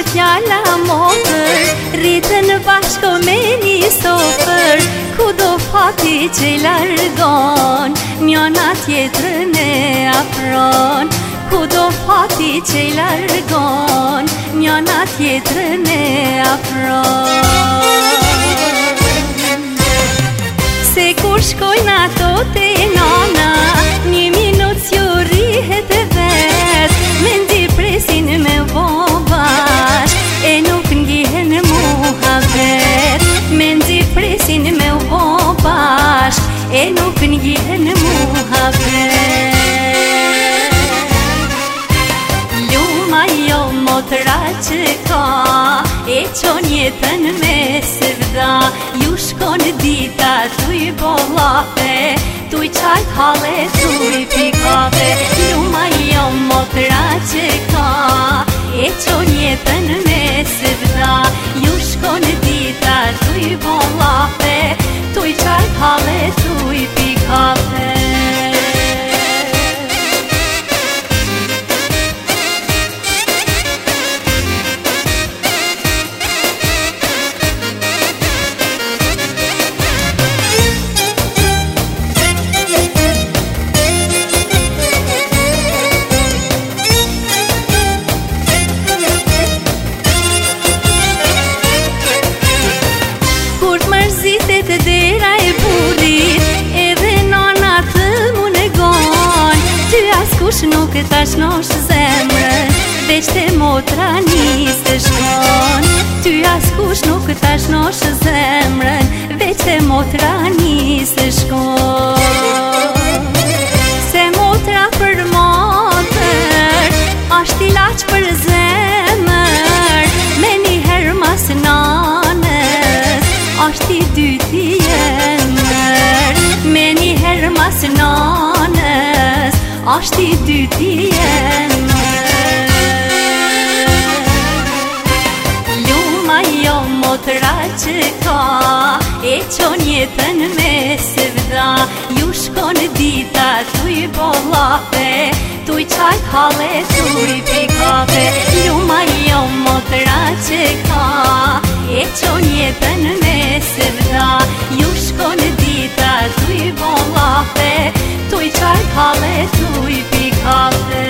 fjalla motër, rritën bashko me një sofër, ku do fati që i largon, njona tjetrën e afron, ku do fati që i largon, njona tjetrën e afron. Se kur shkojnë ato te nana, një minut s'ju rihet e vet, me ndi presin me vobash, e nuk ngihen muhabet, me ndi presin me vobash, e nuk ngihen muhabet. Luma jo motra që ka, e qon jetën me sevda, ju shkon dita tuj bollafe, tuj qajt hale, tuj pikave. Luma jo motra që ka, e qon jetën me sevda, ju shkon dita tuj bollafe, tuj qajt hale, tuj pikave. Të dera e burit, edhe nana të mu negon, ty askush nuk ta shnosh zemrën, veç te motra nisë shkon. Ty askush nuk ta shnosh zemrën, veç te motra nisë shkon. Se motra për motër, asht ilaç për zemër, me njëherë mas nanës, asht i dyti emër, me njëherë mas nanës, asht i dyti emër. Luma jo motra që ka, e qon jetën me sevda, ju shkon dita tuj bollafe, tuj qajt hale, tuj pikave. Luma jo motra që ka, e qon jetën me sevda, ju shkon dita tuj bollafe, tuj qajt hale, tuj pikave.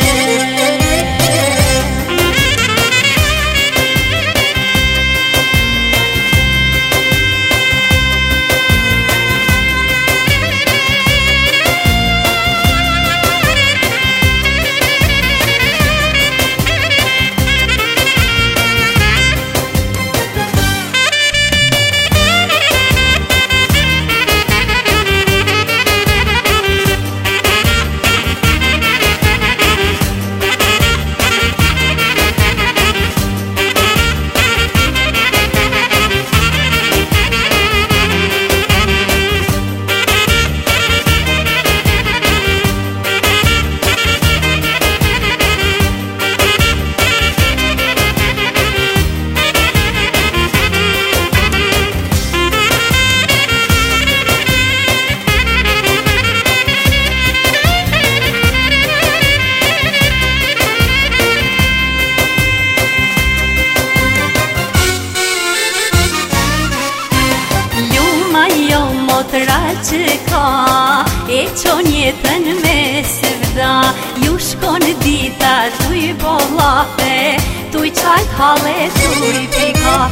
Motra që ka, e qon jetën me sevda, ju shkon dita tuj bollafe, tuj qajt hale, tuj pikave.